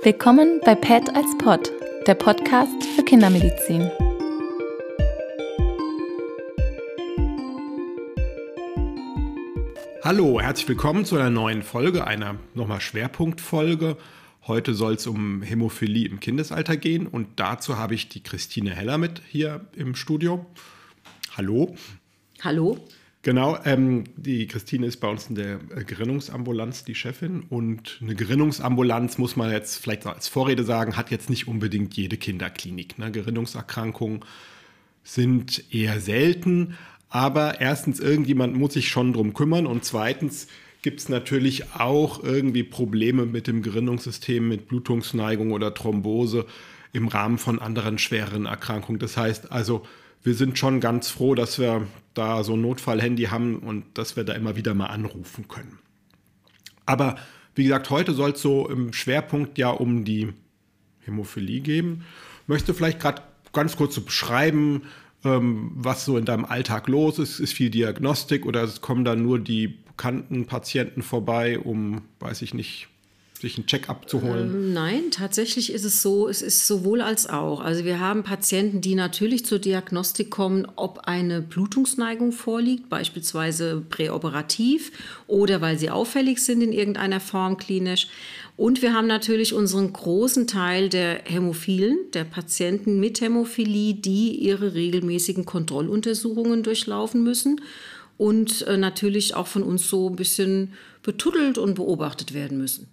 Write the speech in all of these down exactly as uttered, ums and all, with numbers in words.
Willkommen bei Pet als Pod, der Podcast für Kindermedizin. Hallo, herzlich willkommen zu einer neuen Folge, einer nochmal Schwerpunktfolge. Heute soll es um Hämophilie im Kindesalter gehen und dazu habe ich die Christine Heller mit hier im Studio. Hallo. Hallo. Genau, ähm, die Christine ist bei uns in der Gerinnungsambulanz die Chefin und eine Gerinnungsambulanz, muss man jetzt vielleicht als Vorrede sagen, hat jetzt nicht unbedingt jede Kinderklinik. Ne? Gerinnungserkrankungen sind eher selten, aber erstens, irgendjemand muss sich schon drum kümmern und zweitens gibt es natürlich auch irgendwie Probleme mit dem Gerinnungssystem, mit Blutungsneigung oder Thrombose im Rahmen von anderen schwereren Erkrankungen. Das heißt also, wir sind schon ganz froh, dass wir da so ein Notfallhandy haben und dass wir da immer wieder mal anrufen können. Aber wie gesagt, heute soll es so im Schwerpunkt ja um die Hämophilie gehen. Möchtest du vielleicht gerade ganz kurz so beschreiben, ähm, was so in deinem Alltag los ist? Ist viel Diagnostik oder es kommen dann nur die bekannten Patienten vorbei, um, weiß ich nicht, sich einen Check-up zu holen? Ähm, nein, tatsächlich ist es so, es ist sowohl als auch. Also wir haben Patienten, die natürlich zur Diagnostik kommen, ob eine Blutungsneigung vorliegt, beispielsweise präoperativ oder weil sie auffällig sind in irgendeiner Form klinisch. Und wir haben natürlich unseren großen Teil der Hämophilen, der Patienten mit Hämophilie, die ihre regelmäßigen Kontrolluntersuchungen durchlaufen müssen und äh, natürlich auch von uns so ein bisschen betuddelt und beobachtet werden müssen.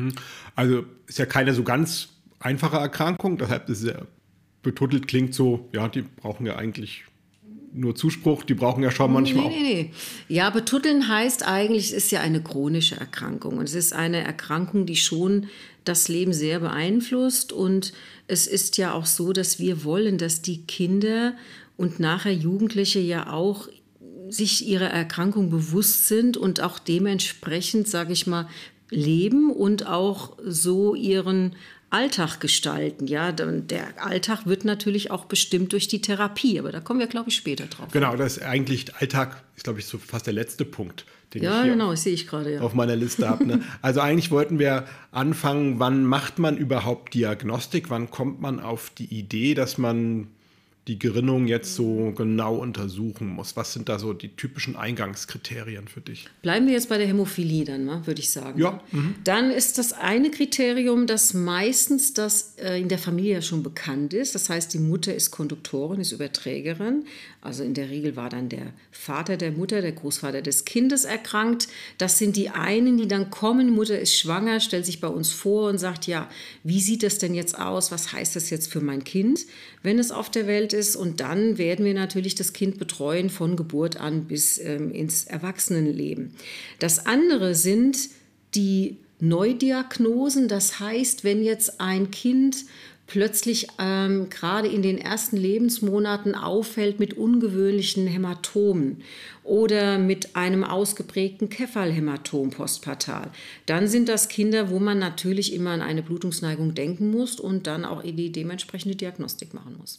Also ist ja keine so ganz einfache Erkrankung, deshalb ist es ja betuddelt, klingt so, ja, die brauchen ja eigentlich nur Zuspruch, die brauchen ja schon manchmal nee, nee, nee. Ja, betuddeln heißt eigentlich, es ist ja eine chronische Erkrankung und es ist eine Erkrankung, die schon das Leben sehr beeinflusst und es ist ja auch so, dass wir wollen, dass die Kinder und nachher Jugendliche ja auch sich ihrer Erkrankung bewusst sind und auch dementsprechend, sage ich mal, leben und auch so ihren Alltag gestalten. Ja, der Alltag wird natürlich auch bestimmt durch die Therapie, aber da kommen wir, glaube ich, später drauf. Genau, das ist eigentlich Alltag, ist, glaube ich, so fast der letzte Punkt, den ja, ich hier genau, auf, das sehe ich gerade, ja. auf meiner Liste habe. Ne? Also eigentlich wollten wir anfangen, wann macht man überhaupt Diagnostik, wann kommt man auf die Idee, dass man die Gerinnung jetzt so genau untersuchen muss? Was sind da so die typischen Eingangskriterien für dich? Bleiben wir jetzt bei der Hämophilie dann, ne, würde ich sagen. Ja. Mhm. Dann ist das eine Kriterium, dass meistens das äh, in der Familie ja schon bekannt ist. Das heißt, die Mutter ist Konduktorin, ist Überträgerin. Also in der Regel war dann der Vater der Mutter, der Großvater des Kindes erkrankt. Das sind die einen, die dann kommen, Mutter ist schwanger, stellt sich bei uns vor und sagt, ja, wie sieht das denn jetzt aus? Was heißt das jetzt für mein Kind, wenn es auf der Welt ist? Und dann werden wir natürlich das Kind betreuen von Geburt an bis ähm, ins Erwachsenenleben. Das andere sind die Neudiagnosen. Das heißt, wenn jetzt ein Kind plötzlich ähm, gerade in den ersten Lebensmonaten auffällt mit ungewöhnlichen Hämatomen oder mit einem ausgeprägten Cephalhämatom postpartal, dann sind das Kinder, wo man natürlich immer an eine Blutungsneigung denken muss und dann auch die dementsprechende Diagnostik machen muss.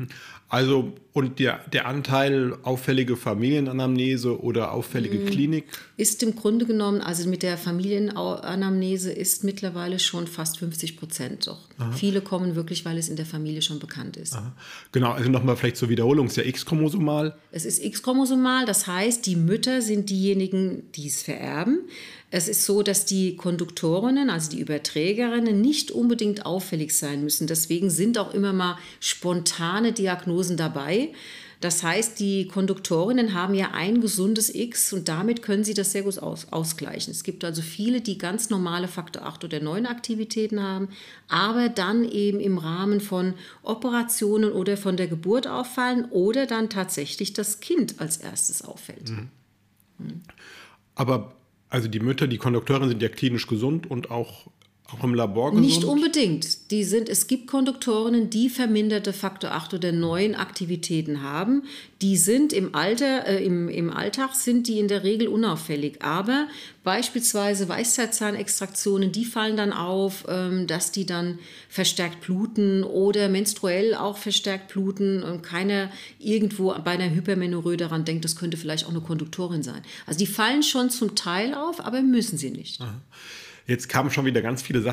Also und der, der Anteil auffällige Familienanamnese oder auffällige mhm. Klinik? Ist im Grunde genommen, also mit der Familienanamnese ist mittlerweile schon fast fünfzig Prozent doch. Aha. Viele kommen wirklich, weil es in der Familie schon bekannt ist. Aha. Genau, also nochmal vielleicht zur Wiederholung, es ist ja X-chromosomal. Es ist X-chromosomal, das heißt, die Mütter sind diejenigen, die es vererben. Es ist so, dass die Konduktorinnen, also die Überträgerinnen, nicht unbedingt auffällig sein müssen. Deswegen sind auch immer mal spontane Diagnosen dabei. Das heißt, die Konduktorinnen haben ja ein gesundes X und damit können sie das sehr gut aus- ausgleichen. Es gibt also viele, die ganz normale Faktor acht oder neun Aktivitäten haben, aber dann eben im Rahmen von Operationen oder von der Geburt auffallen oder dann tatsächlich das Kind als erstes auffällt. Mhm. Mhm. Aber also die Mütter, die Kondukteurinnen sind ja klinisch gesund und auch, auch im Labor gesund? Nicht unbedingt. Die sind, es gibt Konduktorinnen, die verminderte Faktor acht oder neun Aktivitäten haben. Die sind im Alter, äh, im, im Alltag sind die in der Regel unauffällig. Aber beispielsweise Weisheitszahnextraktionen, die fallen dann auf, ähm, dass die dann verstärkt bluten oder menstruell auch verstärkt bluten und keiner irgendwo bei einer Hypermenorrhoe daran denkt, das könnte vielleicht auch eine Konduktorin sein. Also die fallen schon zum Teil auf, aber müssen sie nicht. Aha. Jetzt kamen schon wieder ganz viele Sachen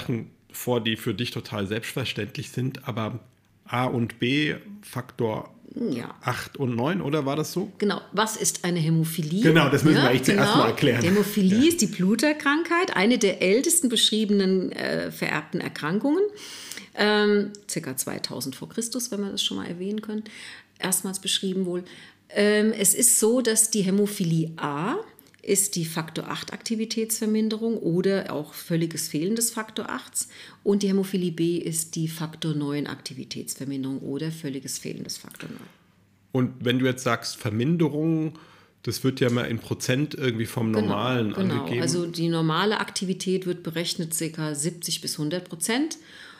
vor, die für dich total selbstverständlich sind, aber A und B, Faktor ja. acht und neun, oder war das so? Genau. Was ist eine Hämophilie? Genau, das müssen ja, wir echt genau. zuerst mal erklären. Die Hämophilie ja. ist die Bluterkrankheit, eine der ältesten beschriebenen äh, vererbten Erkrankungen. Ähm, circa zweitausend vor Christus, wenn wir das schon mal erwähnen können. Erstmals beschrieben wohl. Ähm, es ist so, dass die Hämophilie A ist die Faktor acht Aktivitätsverminderung oder auch völliges Fehlen des Faktor acht. Und die Hämophilie B ist die Faktor neun Aktivitätsverminderung oder völliges Fehlen des Faktor neun. Und wenn du jetzt sagst Verminderung, das wird ja mal in Prozent irgendwie vom Normalen genau, genau. angegeben. Also die normale Aktivität wird berechnet ca. siebzig bis hundert Prozent.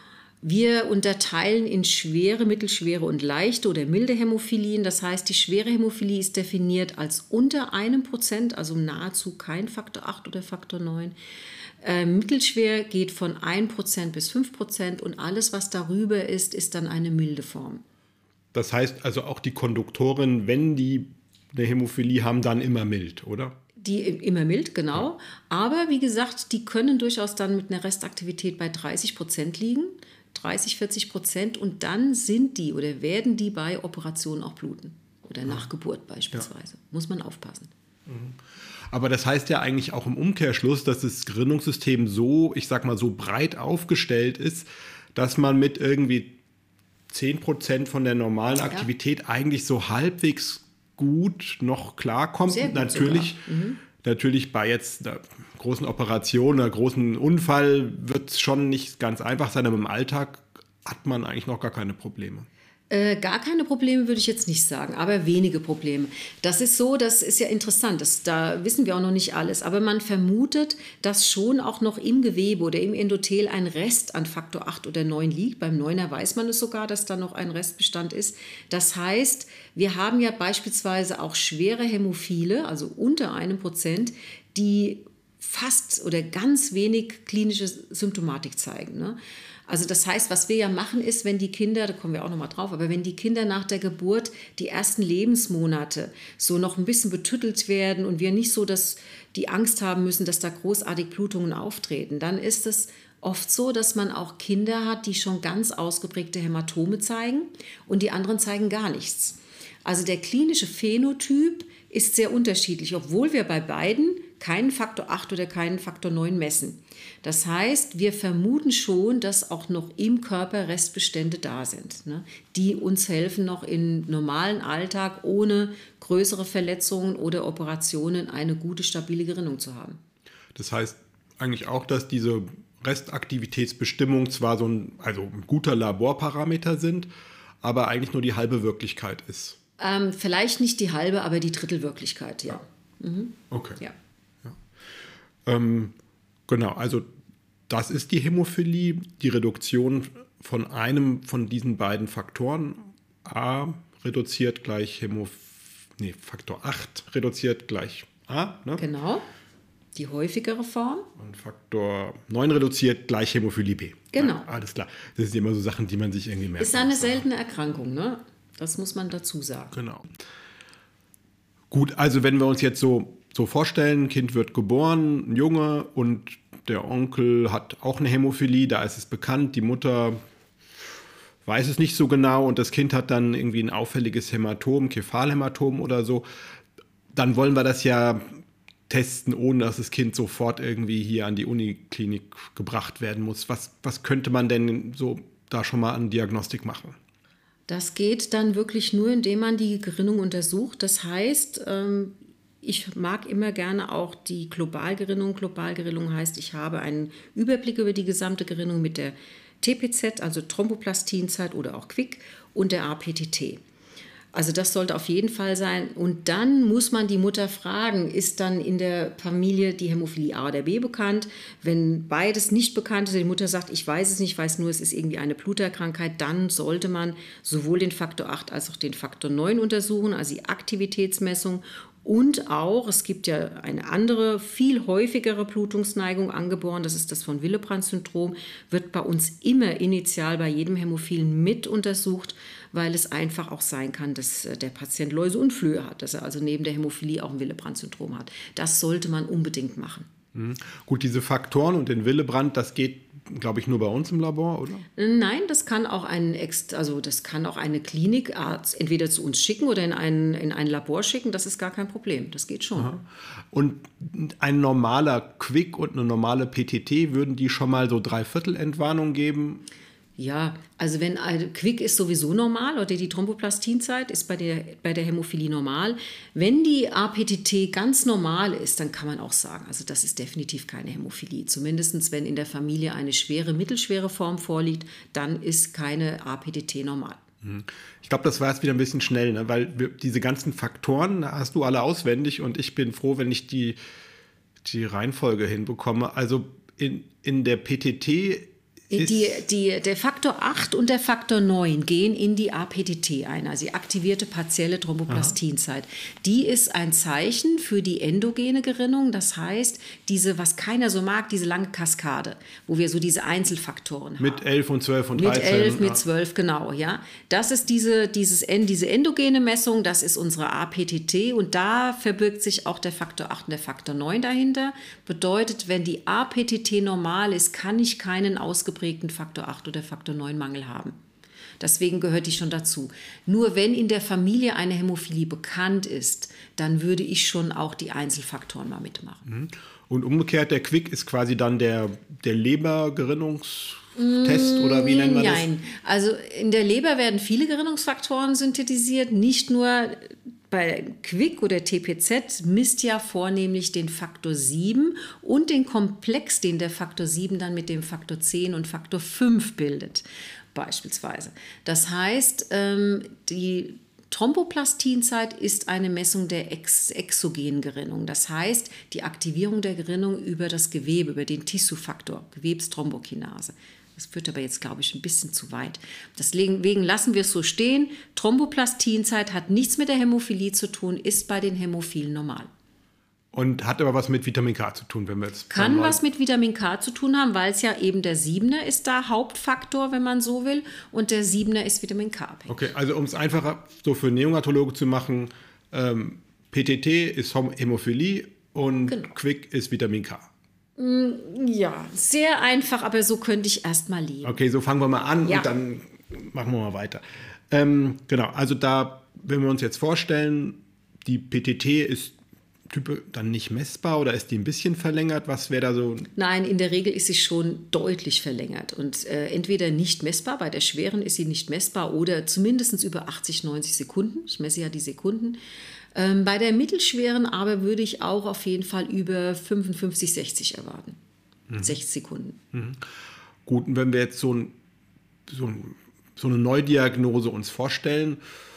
Wir unterteilen in schwere, mittelschwere und leichte oder milde Hämophilien. Das heißt, die schwere Hämophilie ist definiert als unter einem Prozent, also nahezu kein Faktor acht oder Faktor neun. Äh, mittelschwer geht von ein Prozent bis fünf Prozent und alles, was darüber ist, ist dann eine milde Form. Das heißt also auch die Konduktoren, wenn die eine Hämophilie haben, dann immer mild, oder? Die immer mild, genau. Aber wie gesagt, die können durchaus dann mit einer Restaktivität bei dreißig Prozent liegen. dreißig, vierzig Prozent und dann sind die oder werden die bei Operationen auch bluten oder nach Geburt beispielsweise. Ja. Muss man aufpassen. Aber das heißt ja eigentlich auch im Umkehrschluss, dass das Gerinnungssystem so, ich sag mal, so breit aufgestellt ist, dass man mit irgendwie zehn Prozent von der normalen Aktivität ja. eigentlich so halbwegs gut noch klarkommt. Sehr gut natürlich, mhm. natürlich bei jetzt einer großen Operation, einer großen Unfall wird es schon nicht ganz einfach sein, aber im Alltag hat man eigentlich noch gar keine Probleme. Äh, gar keine Probleme würde ich jetzt nicht sagen, aber wenige Probleme. Das ist so, das ist ja interessant, das, da wissen wir auch noch nicht alles, aber man vermutet, dass schon auch noch im Gewebe oder im Endothel ein Rest an Faktor acht oder neun liegt. Beim Neuner weiß man es sogar, dass da noch ein Restbestand ist. Das heißt, wir haben ja beispielsweise auch schwere Hämophile, also unter einem Prozent, die fast oder ganz wenig klinische Symptomatik zeigen, ne? Also das heißt, was wir ja machen ist, wenn die Kinder, da kommen wir auch noch mal drauf, aber wenn die Kinder nach der Geburt die ersten Lebensmonate so noch ein bisschen betüttelt werden und wir nicht so dass die Angst haben müssen, dass da großartig Blutungen auftreten, dann ist es oft so, dass man auch Kinder hat, die schon ganz ausgeprägte Hämatome zeigen und die anderen zeigen gar nichts. Also der klinische Phänotyp ist sehr unterschiedlich, obwohl wir bei beiden keinen Faktor acht oder keinen Faktor neun messen. Das heißt, wir vermuten schon, dass auch noch im Körper Restbestände da sind, ne, die uns helfen, noch im normalen Alltag ohne größere Verletzungen oder Operationen eine gute, stabile Gerinnung zu haben. Das heißt eigentlich auch, dass diese Restaktivitätsbestimmung zwar so ein, also ein guter Laborparameter sind, aber eigentlich nur die halbe Wirklichkeit ist. Ähm, vielleicht nicht die halbe, aber die Drittelwirklichkeit, ja. Mhm. Okay. Ja. Ja. Ähm, genau, also das ist die Hämophilie, die Reduktion von einem von diesen beiden Faktoren. A reduziert gleich Hämophilie, nee, Faktor acht reduziert gleich A. Ne? Genau, die häufigere Form. Und Faktor neun reduziert gleich Hämophilie B. Genau. Ja, alles klar. Das sind immer so Sachen, die man sich irgendwie merkt. Ist eine seltene Erkrankung, ne? Das muss man dazu sagen. Genau. Gut, also wenn wir uns jetzt so, so vorstellen, ein Kind wird geboren, ein Junge, und der Onkel hat auch eine Hämophilie, da ist es bekannt, die Mutter weiß es nicht so genau und das Kind hat dann irgendwie ein auffälliges Hämatom, Kephalhämatom oder so, dann wollen wir das ja testen, ohne dass das Kind sofort irgendwie hier an die Uniklinik gebracht werden muss. Was, was könnte man denn so da schon mal an Diagnostik machen? Das geht dann wirklich nur, indem man die Gerinnung untersucht. Das heißt, ich mag immer gerne auch die Globalgerinnung. Globalgerinnung heißt, ich habe einen Überblick über die gesamte Gerinnung mit der T P Z, also Thromboplastinzeit oder auch Quick, und der A P T T. Also das sollte auf jeden Fall sein. Und dann muss man die Mutter fragen, ist dann in der Familie die Hämophilie A oder B bekannt? Wenn beides nicht bekannt ist, die Mutter sagt, ich weiß es nicht, ich weiß nur, es ist irgendwie eine Bluterkrankheit, dann sollte man sowohl den Faktor acht als auch den Faktor neun untersuchen, also die Aktivitätsmessung. Und auch, es gibt ja eine andere, viel häufigere Blutungsneigung angeboren, das ist das von Willebrand-Syndrom, wird bei uns immer initial bei jedem Hämophilen mit untersucht, weil es einfach auch sein kann, dass der Patient Läuse und Flöhe hat, dass er also neben der Hämophilie auch ein Willebrand-Syndrom hat. Das sollte man unbedingt machen. Mhm. Gut, diese Faktoren und den Willebrand, das geht glaube ich, nur bei uns im Labor, oder? Nein, das kann auch ein Ex- also das kann auch eine Klinikarzt entweder zu uns schicken oder in ein, in ein Labor schicken. Das ist gar kein Problem. Das geht schon. Aha. Und ein normaler Quick und eine normale P T T, würden die schon mal so Dreiviertel-Entwarnung geben? Ja, also wenn ein Quick ist sowieso normal oder die Thromboplastinzeit ist bei der, bei der Hämophilie normal. Wenn die A P T T ganz normal ist, dann kann man auch sagen, also das ist definitiv keine Hämophilie. Zumindest wenn in der Familie eine schwere, mittelschwere Form vorliegt, dann ist keine A P T T normal. Ich glaube, das war jetzt wieder ein bisschen schnell, ne? Weil wir, diese ganzen Faktoren hast du alle auswendig und ich bin froh, wenn ich die, die Reihenfolge hinbekomme. Also in, in der P T T Die, die, der Faktor acht und der Faktor neun gehen in die A P T T ein, also die aktivierte partielle Thromboplastinzeit. Die ist ein Zeichen für die endogene Gerinnung, das heißt, diese, was keiner so mag, diese lange Kaskade, wo wir so diese Einzelfaktoren haben. Mit elf und zwölf und dreizehn. Mit elf, mit zwölf, genau, ja. Das ist diese, dieses, diese endogene Messung, das ist unsere A P T T und da verbirgt sich auch der Faktor acht und der Faktor neun dahinter. Bedeutet, wenn die A P T T normal ist, kann ich keinen ausgeprägten Faktor acht oder Faktor neun Mangel haben. Deswegen gehört die schon dazu. Nur wenn in der Familie eine Hämophilie bekannt ist, dann würde ich schon auch die Einzelfaktoren mal mitmachen. Und umgekehrt, der Quick ist quasi dann der, der Lebergerinnungstest oder wie nennen wir das? Nein, also in der Leber werden viele Gerinnungsfaktoren synthetisiert, nicht nur bei Quick oder T P Z misst ja vornehmlich den Faktor sieben und den Komplex, den der Faktor sieben dann mit dem Faktor zehn und Faktor fünf bildet, beispielsweise. Das heißt, die Thromboplastinzeit ist eine Messung der ex exogenen Gerinnung. Das heißt, die Aktivierung der Gerinnung über das Gewebe, über den Tissue-Faktor, Gewebsthrombkinase. Das führt aber jetzt, glaube ich, ein bisschen zu weit. Deswegen lassen wir es so stehen. Thromboplastinzeit hat nichts mit der Hämophilie zu tun, ist bei den Hämophilen normal. Und hat aber was mit Vitamin K zu tun, wenn wir jetzt... Kann was mit Vitamin K zu tun haben, weil es ja eben der Siebener ist da Hauptfaktor, wenn man so will. Und der Siebener ist Vitamin K abhängig. Okay, also um es einfacher so für Neonatologen zu machen, ähm, P T T ist Hämophilie und genau. Quick ist Vitamin K. Ja, sehr einfach, aber so könnte ich erst mal leben. Okay, so fangen wir mal an ja. und dann machen wir mal weiter. Ähm, genau, also da, wenn wir uns jetzt vorstellen, die P T T ist Type dann nicht messbar oder ist die ein bisschen verlängert? Was wäre da so? Nein, in der Regel ist sie schon deutlich verlängert und äh, entweder nicht messbar, bei der schweren ist sie nicht messbar oder zumindest über achtzig, neunzig Sekunden. Ich messe ja die Sekunden. Ähm, bei der mittelschweren aber würde ich auch auf jeden Fall über fünfundfünfzig, sechzig erwarten. Mhm. sechzig Sekunden. Mhm. Gut, und wenn wir jetzt so, ein, so, ein, so eine Neudiagnose uns vorstellen,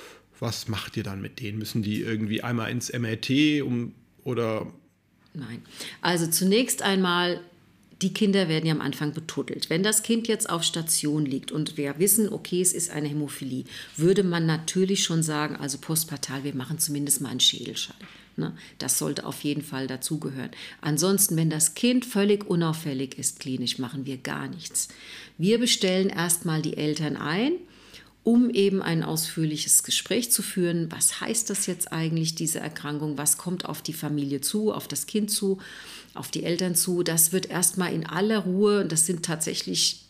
was macht ihr dann mit denen? Müssen die irgendwie einmal ins M R T um, oder? Nein. Also zunächst einmal, die Kinder werden ja am Anfang betuddelt. Wenn das Kind jetzt auf Station liegt und wir wissen, okay, es ist eine Hämophilie, würde man natürlich schon sagen, also postpartal, wir machen zumindest mal einen Schädelschall. Ne? Das sollte auf jeden Fall dazugehören. Ansonsten, wenn das Kind völlig unauffällig ist, klinisch, machen wir gar nichts. Wir bestellen erstmal die Eltern ein, um eben ein ausführliches Gespräch zu führen. Was heißt das jetzt eigentlich, diese Erkrankung? Was kommt auf die Familie zu, auf das Kind zu, auf die Eltern zu? Das wird erstmal in aller Ruhe, das sind tatsächlich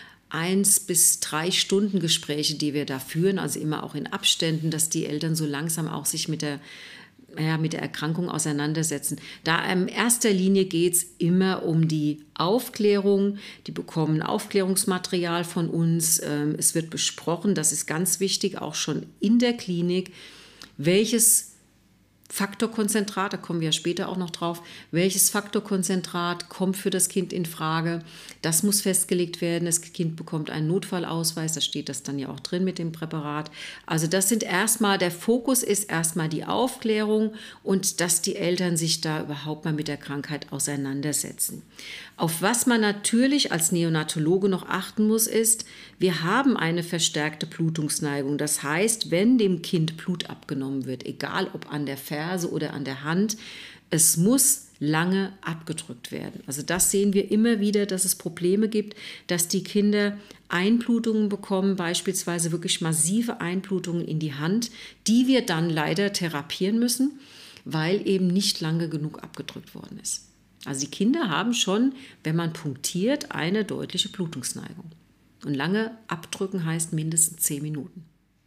eins bis drei Stunden Gespräche, die wir da führen, also immer auch in Abständen, dass die Eltern so langsam auch sich mit der Ja, mit der Erkrankung auseinandersetzen. Da in erster Linie geht es immer um die Aufklärung. Die bekommen Aufklärungsmaterial von uns. Es wird besprochen, das ist ganz wichtig, auch schon in der Klinik, welches Faktorkonzentrat, da kommen wir später auch noch drauf, welches Faktorkonzentrat kommt für das Kind in Frage. Das muss festgelegt werden. Das Kind bekommt einen Notfallausweis, da steht das dann ja auch drin mit dem Präparat. Also das sind erstmal, der Fokus ist erstmal die Aufklärung und dass die Eltern sich da überhaupt mal mit der Krankheit auseinandersetzen. Auf was man natürlich als Neonatologe noch achten muss, ist, wir haben eine verstärkte Blutungsneigung. Das heißt, wenn dem Kind Blut abgenommen wird, egal ob an der Ferse oder an der Hand, es muss lange abgedrückt werden. Also das sehen wir immer wieder, dass es Probleme gibt, dass die Kinder Einblutungen bekommen, beispielsweise wirklich massive Einblutungen in die Hand, die wir dann leider therapieren müssen, weil eben nicht lange genug abgedrückt worden ist. Also die Kinder haben schon, wenn man punktiert, eine deutliche Blutungsneigung. Und lange abdrücken heißt mindestens zehn Minuten.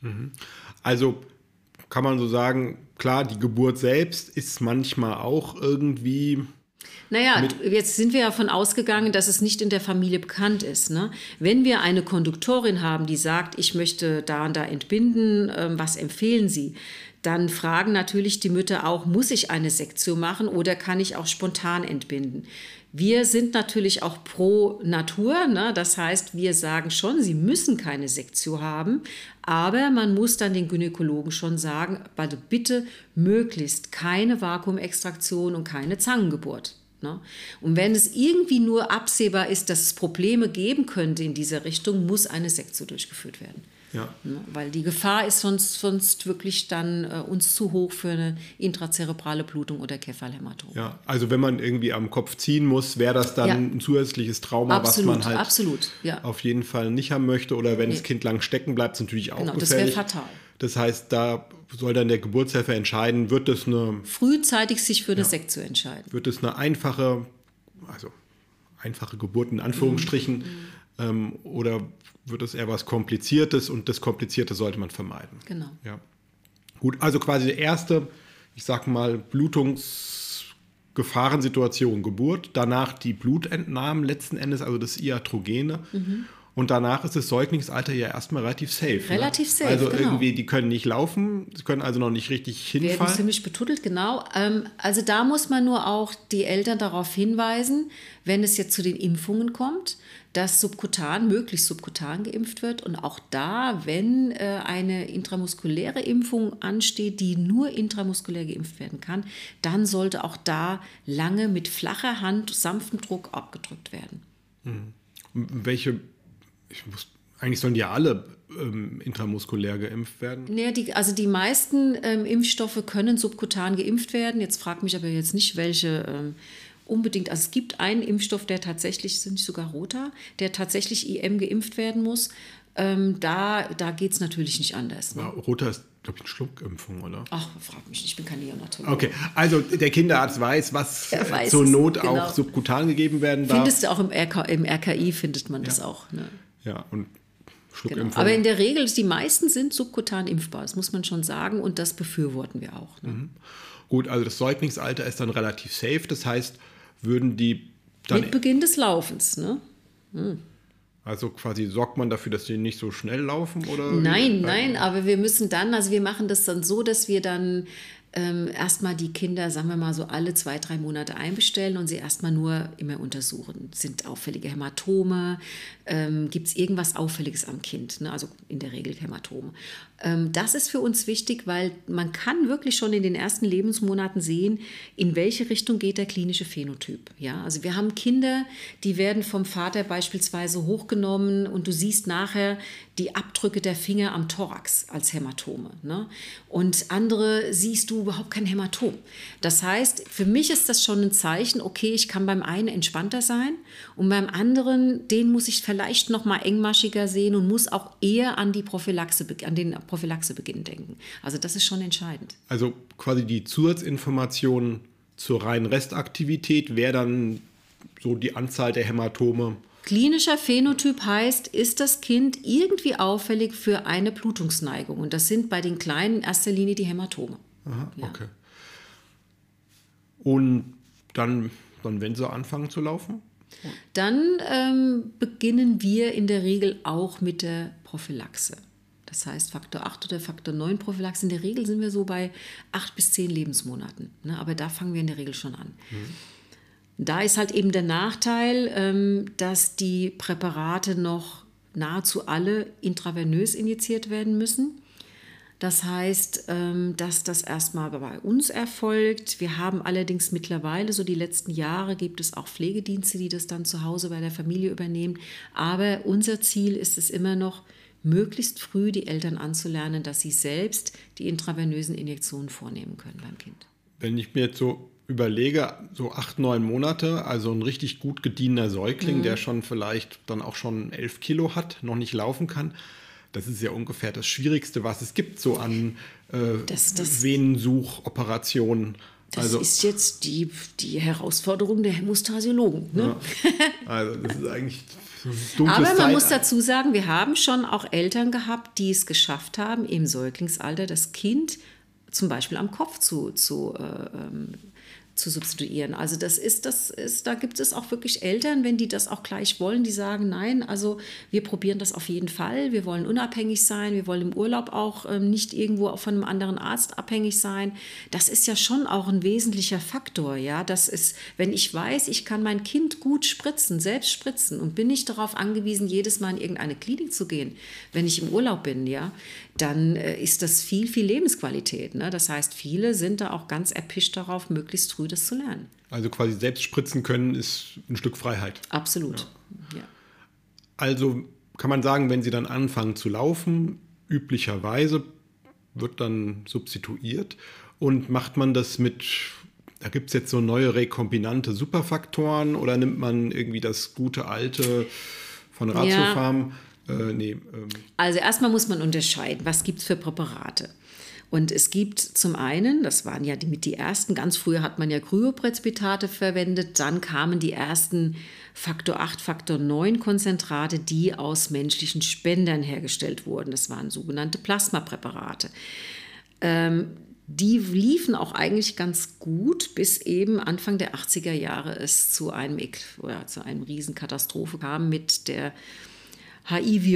Also kann man so sagen, klar, die Geburt selbst ist manchmal auch irgendwie... Naja, jetzt sind wir ja davon ausgegangen, dass es nicht in der Familie bekannt ist. Ne? Wenn wir eine Konduktorin haben, die sagt, ich möchte da und da entbinden, ähm, was empfehlen Sie? Dann fragen natürlich die Mütter auch, muss ich eine Sektio machen oder kann ich auch spontan entbinden? Wir sind natürlich auch pro Natur, ne? Das heißt, wir sagen schon, sie müssen keine Sektio haben, aber man muss dann den Gynäkologen schon sagen, also bitte möglichst keine Vakuumextraktion und keine Zangengeburt. Ne? Und wenn es irgendwie nur absehbar ist, dass es Probleme geben könnte in dieser Richtung, muss eine Sektio durchgeführt werden. Ja. Ne? Weil die Gefahr ist sonst, sonst wirklich dann äh, uns zu hoch für eine intrazerebrale Blutung oder Cephalhämatom. Ja, also wenn man irgendwie am Kopf ziehen muss, wäre das dann Ja. ein zusätzliches Trauma, Absolut, was man halt absolut, ja. auf jeden Fall nicht haben möchte. Oder wenn Nee. das Kind lang stecken bleibt, ist natürlich auch Genau, das wäre gefährlich. fatal. Das heißt, da soll dann der Geburtshelfer entscheiden, wird das eine, Frühzeitig sich für eine Sektio entscheiden. wird das eine einfache, also einfache Geburt in Anführungsstrichen, Mhm. ähm, oder wird es eher was Kompliziertes, und das Komplizierte sollte man vermeiden. Genau. Ja. Gut, also quasi der erste, ich sag mal, Blutungsgefahrensituation Geburt, danach die Blutentnahmen letzten Endes, also das Iatrogene. Mhm. Und danach ist das Säuglingsalter ja erstmal relativ safe. Relativ ne? safe, Also genau. irgendwie, die können nicht laufen, sie können also noch nicht richtig Werden hinfallen. ziemlich betuttelt, genau. Ähm, also da muss man nur auch die Eltern darauf hinweisen, wenn es jetzt zu den Impfungen kommt, dass subkutan, möglichst subkutan geimpft wird. Und auch da, wenn äh, eine intramuskuläre Impfung ansteht, die nur intramuskulär geimpft werden kann, dann sollte auch da lange mit flacher Hand, sanftem Druck abgedrückt werden. Welche, ich muss, eigentlich sollen die ja alle ähm, intramuskulär geimpft werden. Ja, die, also die meisten ähm, Impfstoffe können subkutan geimpft werden. Jetzt fragt mich aber jetzt nicht, welche ähm, unbedingt. Also es gibt einen Impfstoff, der tatsächlich, sind nicht sogar Rota, der tatsächlich I M geimpft werden muss. Ähm, da da geht es natürlich nicht anders. Ne? Ja, Rota ist, glaube ich, eine Schluckimpfung, oder? Ach, frag mich nicht, ich bin kein Neonatologe. Okay, also der Kinderarzt weiß, was Er weiß zur es, Not genau. auch subkutan gegeben werden darf. Findest du auch im, R K, im R K I, findet man das auch. Ne? Ja, und Genau. Schluckimpfung. Aber in der Regel, die meisten sind subkutan impfbar, das muss man schon sagen, und das befürworten wir auch. Ne? Gut, also das Säuglingsalter ist dann relativ safe. Das heißt, würden die dann, Mit Beginn des Laufens, ne? also quasi sorgt man dafür, dass die nicht so schnell laufen? Oder Nein, nein, aber wir müssen dann, also wir machen das dann so, dass wir dann ähm, erstmal die Kinder, sagen wir mal so alle zwei, drei Monate einbestellen und sie erstmal nur immer untersuchen. Sind auffällige Hämatome? Ähm, Gibt es irgendwas Auffälliges am Kind? Ne? Also in der Regel Hämatome. Ähm, das ist für uns wichtig, weil man kann wirklich schon in den ersten Lebensmonaten sehen, in welche Richtung geht der klinische Phänotyp. Ja? Also wir haben Kinder, die werden vom Vater beispielsweise hochgenommen und du siehst nachher die Abdrücke der Finger am Thorax als Hämatome. Ne? Und andere siehst du überhaupt kein Hämatom. Das heißt, für mich ist das schon ein Zeichen, okay, ich kann beim einen entspannter sein und beim anderen, den muss ich vielleicht noch mal engmaschiger sehen und muss auch eher an die Prophylaxe, an den Prophylaxebeginn denken. Also das ist schon entscheidend. Also quasi die Zusatzinformation zur reinen Restaktivität wäre dann so die Anzahl der Hämatome. Klinischer Phänotyp heißt, ist das Kind irgendwie auffällig für eine Blutungsneigung? Und das sind bei den Kleinen in erster Linie die Hämatome. Aha, Ja. okay. Und dann, dann, wenn sie anfangen zu laufen? Dann ähm, beginnen wir in der Regel auch mit der Prophylaxe. Das heißt Faktor acht oder Faktor neun Prophylaxe. In der Regel sind wir so bei acht bis zehn Lebensmonaten. Ne? Aber da fangen wir in der Regel schon an. Mhm. Da ist halt eben der Nachteil, ähm, dass die Präparate noch nahezu alle intravenös injiziert werden müssen. Das heißt, ähm, dass das erstmal bei uns erfolgt. Wir haben allerdings mittlerweile, so die letzten Jahre, gibt es auch Pflegedienste, die das dann zu Hause bei der Familie übernehmen. Aber unser Ziel ist es immer noch, möglichst früh die Eltern anzulernen, dass sie selbst die intravenösen Injektionen vornehmen können beim Kind. Wenn ich mir jetzt so überlege, so acht, neun Monate, also ein richtig gut gediener Säugling, mhm. der schon vielleicht dann auch schon elf Kilo hat, noch nicht laufen kann, das ist ja ungefähr das Schwierigste, was es gibt, so an äh, das, das Venensuchoperationen. Das also, ist jetzt die, die Herausforderung der Hämostasiologen. Ne? Ja. Also das ist eigentlich so ein dunkles Aber man Zeitalter. muss dazu sagen, wir haben schon auch Eltern gehabt, die es geschafft haben, im Säuglingsalter das Kind zum Beispiel am Kopf zu, zu, äh, ähm, zu substituieren. Also das ist, das ist, da gibt es auch wirklich Eltern, wenn die das auch gleich wollen, die sagen, nein, also wir probieren das auf jeden Fall, wir wollen unabhängig sein, wir wollen im Urlaub auch ähm, nicht irgendwo von einem anderen Arzt abhängig sein. Das ist ja schon auch ein wesentlicher Faktor, ja. Das ist, wenn ich weiß, ich kann mein Kind gut spritzen, selbst spritzen und bin nicht darauf angewiesen, jedes Mal in irgendeine Klinik zu gehen, wenn ich im Urlaub bin, ja, dann äh, ist das viel, viel Lebensqualität. Ne? Das heißt, viele sind da auch ganz erpicht darauf, möglichst früh das zu lernen. Also quasi selbst spritzen können ist ein Stück Freiheit. Absolut. Ja. Ja. Also kann man sagen, wenn sie dann anfangen zu laufen, üblicherweise wird dann substituiert und macht man das mit, da gibt es jetzt so neue rekombinante Superfaktoren oder nimmt man irgendwie das gute alte von Ratiofarm? Ja. Äh, nee, ähm. Also erstmal muss man unterscheiden, was gibt es für Präparate. Und es gibt zum einen, das waren ja die, mit die ersten, ganz früher hat man ja Kryopräzipitate verwendet, dann kamen die ersten Faktor acht, Faktor neun Konzentrate, die aus menschlichen Spendern hergestellt wurden. Das waren sogenannte Plasmapräparate. Ähm, die liefen auch eigentlich ganz gut, bis eben Anfang der achtziger Jahre es zu einem, oder zu einem Riesenkatastrophe kam mit der H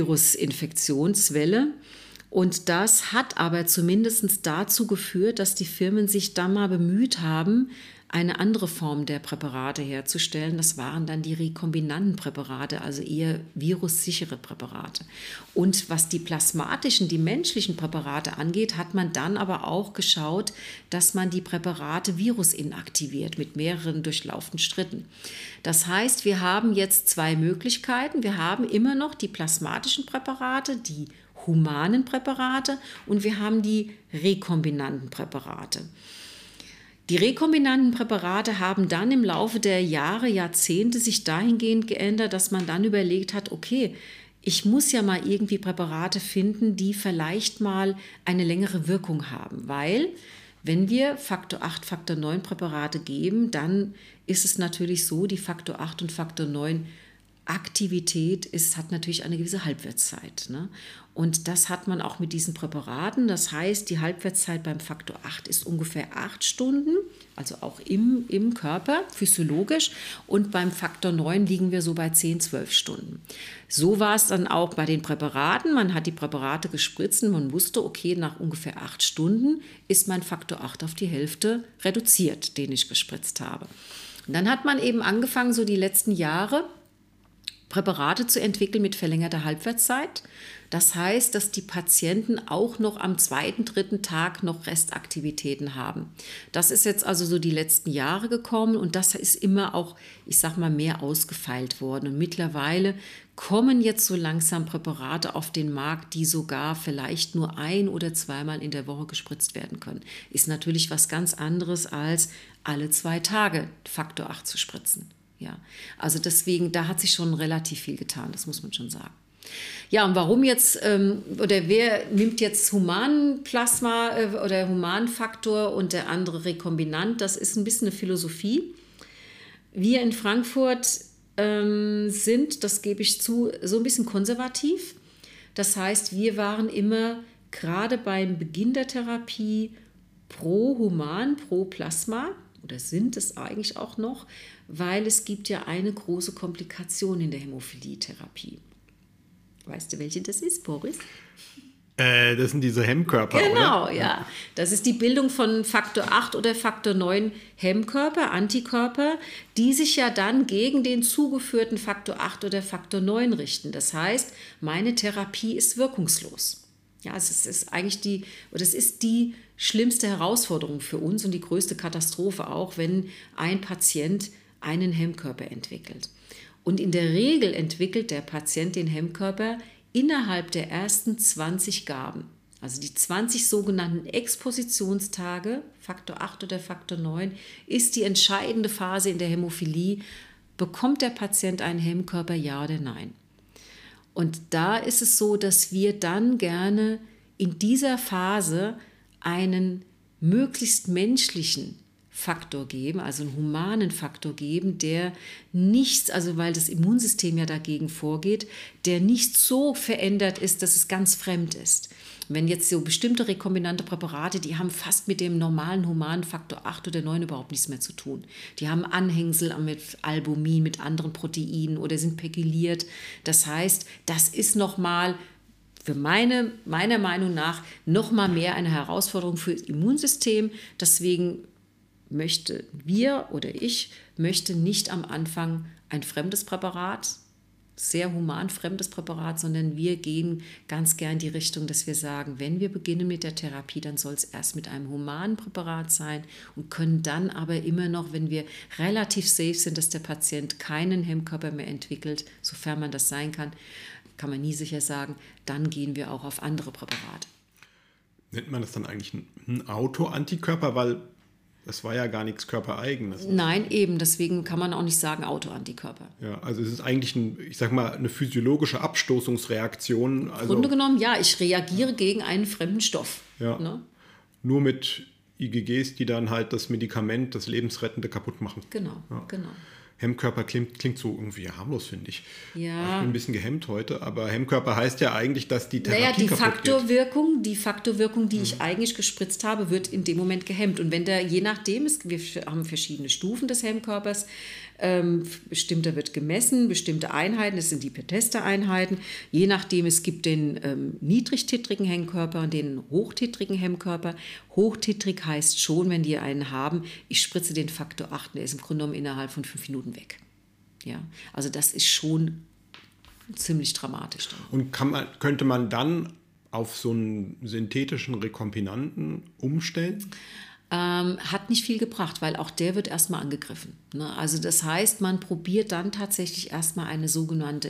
I-Virus-Infektionswelle. Und das hat aber zumindest dazu geführt, dass die Firmen sich dann mal bemüht haben, eine andere Form der Präparate herzustellen. Das waren dann die rekombinanten Präparate, also eher virussichere Präparate. Und was die plasmatischen, die menschlichen Präparate angeht, hat man dann aber auch geschaut, dass man die Präparate virusinaktiviert mit mehreren durchlaufenden Schritten. Das heißt, wir haben jetzt zwei Möglichkeiten. Wir haben immer noch die plasmatischen Präparate, die humanen Präparate, und wir haben die rekombinanten Präparate. Die rekombinanten Präparate haben dann im Laufe der Jahre, Jahrzehnte sich dahingehend geändert, dass man dann überlegt hat, okay, ich muss ja mal irgendwie Präparate finden, die vielleicht mal eine längere Wirkung haben, weil wenn wir Faktor acht, Faktor neun Präparate geben, dann ist es natürlich so, die Faktor acht und Faktor neun Aktivität ist, hat natürlich eine gewisse Halbwertszeit. Ne? Und das hat man auch mit diesen Präparaten. Das heißt, die Halbwertszeit beim Faktor acht ist ungefähr acht Stunden, also auch im, im Körper, physiologisch. Und beim Faktor neun liegen wir so bei zehn, zwölf Stunden. So war es dann auch bei den Präparaten. Man hat die Präparate gespritzt und man wusste, okay, nach ungefähr acht Stunden ist mein Faktor acht auf die Hälfte reduziert, den ich gespritzt habe. Und dann hat man eben angefangen, so die letzten Jahre, Präparate zu entwickeln mit verlängerter Halbwertszeit. Das heißt, dass die Patienten auch noch am zweiten, dritten Tag noch Restaktivitäten haben. Das ist jetzt also so die letzten Jahre gekommen und das ist immer auch, ich sag mal, mehr ausgefeilt worden. Und mittlerweile kommen jetzt so langsam Präparate auf den Markt, die sogar vielleicht nur ein- oder zweimal in der Woche gespritzt werden können. Ist natürlich was ganz anderes als alle zwei Tage Faktor acht zu spritzen. Ja, also deswegen, da hat sich schon relativ viel getan, das muss man schon sagen. Ja, und warum jetzt, ähm, oder wer nimmt jetzt Humanplasma äh, oder Humanfaktor und der andere rekombinant, das ist ein bisschen eine Philosophie. Wir in Frankfurt ähm, sind, das gebe ich zu, so ein bisschen konservativ. Das heißt, wir waren immer gerade beim Beginn der Therapie pro Human, pro Plasma, oder sind es eigentlich auch noch, weil es gibt ja eine große Komplikation in der Hämophilie-Therapie. Weißt du, welche das ist, Boris? Äh, das sind diese Hemmkörper, Genau, oder? ja. Das ist die Bildung von Faktor acht oder Faktor neun Hemmkörper, Antikörper, die sich ja dann gegen den zugeführten Faktor acht oder Faktor neun richten. Das heißt, meine Therapie ist wirkungslos. Ja, es ist eigentlich die, oder es ist die schlimmste Herausforderung für uns und die größte Katastrophe auch, wenn ein Patient einen Hemmkörper entwickelt. Und in der Regel entwickelt der Patient den Hemmkörper innerhalb der ersten zwanzig Gaben. Also die zwanzig sogenannten Expositionstage, Faktor acht oder Faktor neun, ist die entscheidende Phase in der Hämophilie. Bekommt der Patient einen Hemmkörper, ja oder nein? Und da ist es so, dass wir dann gerne in dieser Phase einen möglichst menschlichen Faktor geben, also einen humanen Faktor geben, der nichts, also weil das Immunsystem ja dagegen vorgeht, der nicht so verändert ist, dass es ganz fremd ist. Wenn jetzt so bestimmte rekombinante Präparate, die haben fast mit dem normalen humanen Faktor acht oder neun überhaupt nichts mehr zu tun. Die haben Anhängsel mit Albumin, mit anderen Proteinen oder sind pegyliert. Das heißt, das ist nochmal für meine, meiner Meinung nach nochmal mehr eine Herausforderung für das Immunsystem. Deswegen möchte wir oder ich möchte nicht am Anfang ein fremdes Präparat, sehr human fremdes Präparat, sondern wir gehen ganz gern in die Richtung, dass wir sagen, wenn wir beginnen mit der Therapie, dann soll es erst mit einem humanen Präparat sein und können dann aber immer noch, wenn wir relativ safe sind, dass der Patient keinen Hemmkörper mehr entwickelt, sofern man das sein kann, kann man nie sicher sagen, dann gehen wir auch auf andere Präparate. Nennt man das dann eigentlich ein Autoantikörper, weil das war ja gar nichts Körpereigenes. Nein, eben. Deswegen kann man auch nicht sagen Autoantikörper. Ja, also es ist eigentlich, ein, ich sag mal, eine physiologische Abstoßungsreaktion. Also, Im Grunde genommen, ja, ich reagiere gegen einen fremden Stoff. Ja, ne? Nur mit I G Gs, die dann halt das Medikament, das Lebensrettende kaputt machen. Genau, ja. genau. Hemmkörper klingt, klingt so irgendwie harmlos, finde ich. Ja. Ich bin ein bisschen gehemmt heute, aber Hemmkörper heißt ja eigentlich, dass die Therapie naja, die kaputt Faktorwirkung, geht. die Faktorwirkung, die mhm. ich eigentlich gespritzt habe, wird in dem Moment gehemmt. Und wenn der, je nachdem, ist, wir haben verschiedene Stufen des Hemmkörpers, ähm, bestimmter wird gemessen, bestimmte Einheiten, das sind die Petester-Einheiten, je nachdem, es gibt den ähm, niedrigtitrigen Hemmkörper und den hochtitrigen Hemmkörper. Hochtitrig heißt schon, wenn die einen haben, ich spritze den Faktor acht, der ist im Grunde genommen innerhalb von fünf Minuten weg. Ja, also das ist schon ziemlich dramatisch. Dann. Und kann man, könnte man dann auf so einen synthetischen Rekombinanten umstellen? Ähm, hat nicht viel gebracht, weil auch der wird erstmal angegriffen. Ne? Also das heißt, man probiert dann tatsächlich erstmal eine sogenannte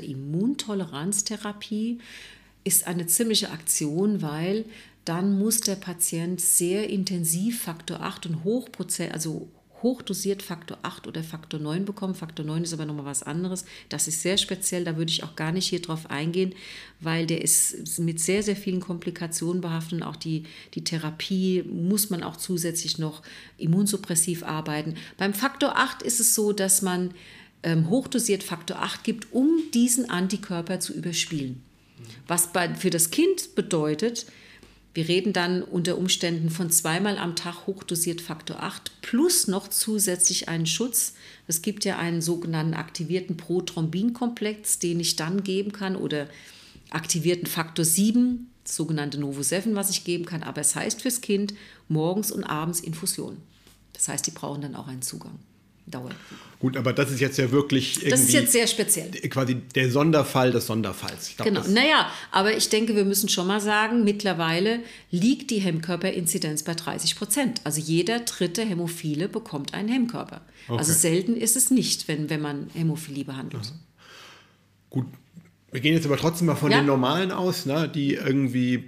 Immuntoleranztherapie. Ist eine ziemliche Aktion, weil dann muss der Patient sehr intensiv Faktor acht und Hochprozent, also hochdosiert Faktor acht oder Faktor neun bekommen. Faktor neun ist aber nochmal was anderes. Das ist sehr speziell, da würde ich auch gar nicht hier drauf eingehen, weil der ist mit sehr, sehr vielen Komplikationen behaftet. Und auch die, die Therapie muss man auch zusätzlich noch immunsuppressiv arbeiten. Beim Faktor acht ist es so, dass man ähm, hochdosiert Faktor acht gibt, um diesen Antikörper zu überspielen. Was bei, für das Kind bedeutet, wir reden dann unter Umständen von zweimal am Tag hochdosiert Faktor acht plus noch zusätzlich einen Schutz. Es gibt ja einen sogenannten aktivierten Prothrombinkomplex, den ich dann geben kann, oder aktivierten Faktor sieben, das sogenannte Novo sieben, was ich geben kann. Aber es heißt fürs Kind morgens und abends Infusion. Das heißt, die brauchen dann auch einen Zugang. Dauert. Gut, aber das ist jetzt ja wirklich irgendwie... Das ist jetzt sehr speziell. Quasi der Sonderfall des Sonderfalls. Ich glaub, genau, naja, aber ich denke, wir müssen schon mal sagen, mittlerweile liegt die Hemmkörperinzidenz bei dreißig Prozent. Also jeder dritte Hämophile bekommt einen Hemmkörper. Okay. Also selten ist es nicht, wenn, wenn man Hämophilie behandelt. Aha. Gut, wir gehen jetzt aber trotzdem mal von ja. den Normalen aus, ne, die irgendwie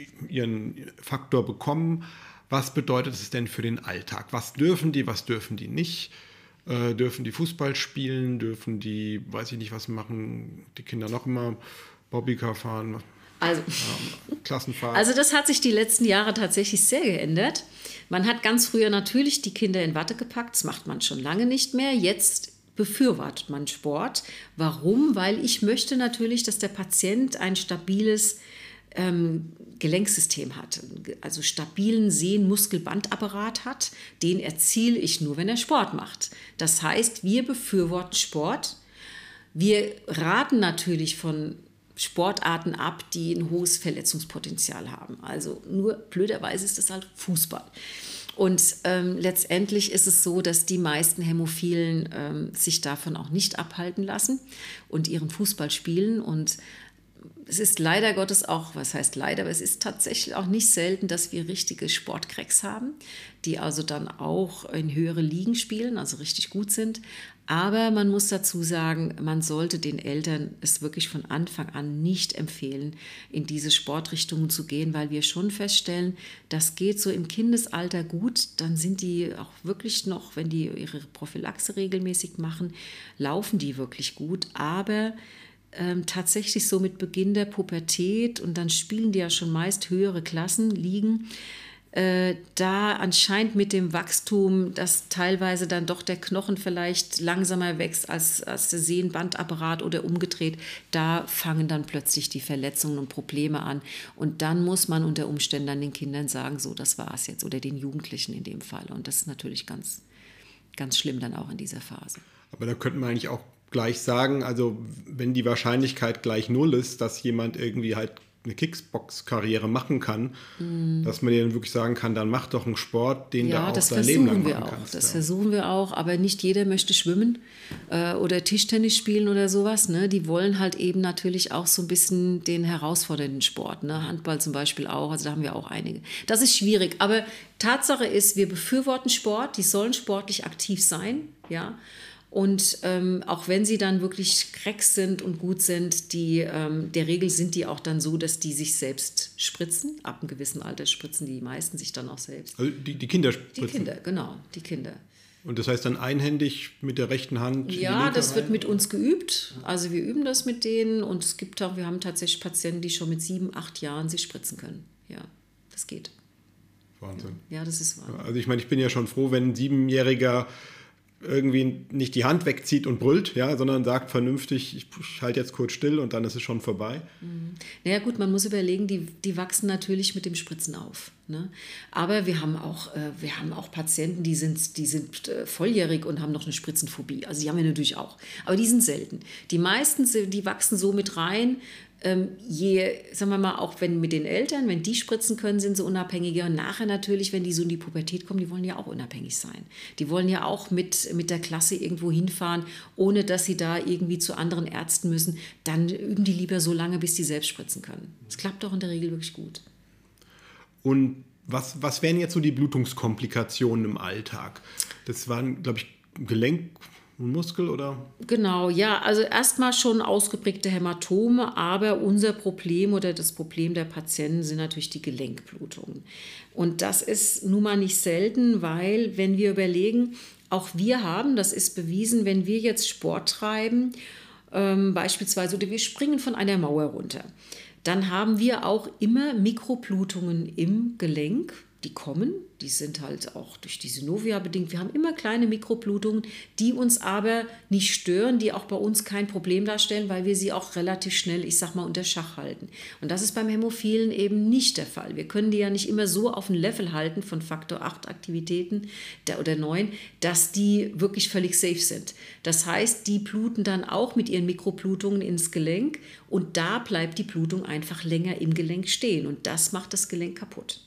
ihren Faktor bekommen. Was bedeutet es denn für den Alltag? Was dürfen die, was dürfen die nicht? Äh, dürfen die Fußball spielen? Dürfen die, weiß ich nicht, was machen die Kinder noch immer? Bobbycar fahren? Also, ja, Klassenfahrt? Also das hat sich die letzten Jahre tatsächlich sehr geändert. Man hat ganz früher natürlich die Kinder in Watte gepackt. Das macht man schon lange nicht mehr. Jetzt befürwortet man Sport. Warum? Weil ich möchte natürlich, dass der Patient ein stabiles ähm, Gelenksystem hat, also stabilen Sehn-Muskel-Bandapparat hat, den erziele ich nur, wenn er Sport macht. Das heißt, wir befürworten Sport. Wir raten natürlich von Sportarten ab, die ein hohes Verletzungspotenzial haben. Also nur blöderweise ist das halt Fußball. Und ähm, letztendlich ist es so, dass die meisten Hämophilen ähm, sich davon auch nicht abhalten lassen und ihren Fußball spielen. Und es ist leider Gottes auch, was heißt leider, aber es ist tatsächlich auch nicht selten, dass wir richtige Sportcracks haben, die also dann auch in höhere Ligen spielen, also richtig gut sind. Aber man muss dazu sagen, man sollte den Eltern es wirklich von Anfang an nicht empfehlen, in diese Sportrichtungen zu gehen, weil wir schon feststellen, das geht so im Kindesalter gut, dann sind die auch wirklich noch, wenn die ihre Prophylaxe regelmäßig machen, laufen die wirklich gut, aber Ähm, tatsächlich so mit Beginn der Pubertät, und dann spielen die ja schon meist höhere Klassen, liegen, äh, da anscheinend mit dem Wachstum, dass teilweise dann doch der Knochen vielleicht langsamer wächst als, als der Sehnbandapparat oder umgedreht, da fangen dann plötzlich die Verletzungen und Probleme an. Und dann muss man unter Umständen dann den Kindern sagen, so, das war es jetzt, oder den Jugendlichen in dem Fall. Und das ist natürlich ganz, ganz schlimm dann auch in dieser Phase. Aber da könnte man eigentlich auch gleich sagen, also wenn die Wahrscheinlichkeit gleich null ist, dass jemand irgendwie halt eine Kickbox-Karriere machen kann, mm. dass man denen wirklich sagen kann, dann mach doch einen Sport, den ja, du auch dein Leben lang machen auch. kannst. Das ja. versuchen wir auch, aber nicht jeder möchte schwimmen äh, oder Tischtennis spielen oder sowas. Ne? Die wollen halt eben natürlich auch so ein bisschen den herausfordernden Sport. Ne? Handball zum Beispiel auch, also da haben wir auch einige. Das ist schwierig, aber Tatsache ist, wir befürworten Sport, die sollen sportlich aktiv sein, ja. Und ähm, auch wenn sie dann wirklich Cracks sind und gut sind, die, ähm, der Regel sind die auch dann so, dass die sich selbst spritzen. Ab einem gewissen Alter spritzen die meisten sich dann auch selbst. Also die, die Kinder spritzen? Die Kinder, genau, die Kinder. Und das heißt dann einhändig mit der rechten Hand? Ja, das wird mit uns geübt. Also wir üben das mit denen und es gibt auch, wir haben tatsächlich Patienten, die schon mit sieben, acht Jahren sich spritzen können. Ja, das geht. Wahnsinn. Ja, das ist wahr. Also ich meine, ich bin ja schon froh, wenn ein Siebenjähriger irgendwie nicht die Hand wegzieht und brüllt, ja, sondern sagt vernünftig, ich halte jetzt kurz still und dann ist es schon vorbei. Mhm. Naja gut, man muss überlegen, die, die wachsen natürlich mit dem Spritzen auf. Ne? Aber wir haben auch, äh, wir haben auch Patienten, die sind, die sind äh, volljährig und haben noch eine Spritzenphobie. Also die haben wir natürlich auch. Aber die sind selten. Die meisten, die wachsen so mit rein. Ähm, je, sagen wir mal, auch wenn mit den Eltern, wenn die spritzen können, sind sie unabhängiger. Und nachher natürlich, wenn die so in die Pubertät kommen, die wollen ja auch unabhängig sein. Die wollen ja auch mit, mit der Klasse irgendwo hinfahren, ohne dass sie da irgendwie zu anderen Ärzten müssen. Dann üben die lieber so lange, bis die selbst spritzen können. Das klappt doch in der Regel wirklich gut. Und was, was wären jetzt so die Blutungskomplikationen im Alltag? Das waren, glaube ich, Gelenk... Muskel oder? Genau, ja, also erstmal schon ausgeprägte Hämatome, aber unser Problem oder das Problem der Patienten sind natürlich die Gelenkblutungen. Und das ist nun mal nicht selten, weil wenn wir überlegen, auch wir haben, das ist bewiesen, wenn wir jetzt Sport treiben, ähm, beispielsweise oder wir springen von einer Mauer runter, dann haben wir auch immer Mikroblutungen im Gelenk. Die kommen, die sind halt auch durch die Synovia bedingt. Wir haben immer kleine Mikroblutungen, die uns aber nicht stören, die auch bei uns kein Problem darstellen, weil wir sie auch relativ schnell, ich sag mal, unter Schach halten. Und das ist beim Hämophilen eben nicht der Fall. Wir können die ja nicht immer so auf ein Level halten von Faktor acht Aktivitäten oder neun, dass die wirklich völlig safe sind. Das heißt, die bluten dann auch mit ihren Mikroblutungen ins Gelenk und da bleibt die Blutung einfach länger im Gelenk stehen und das macht das Gelenk kaputt.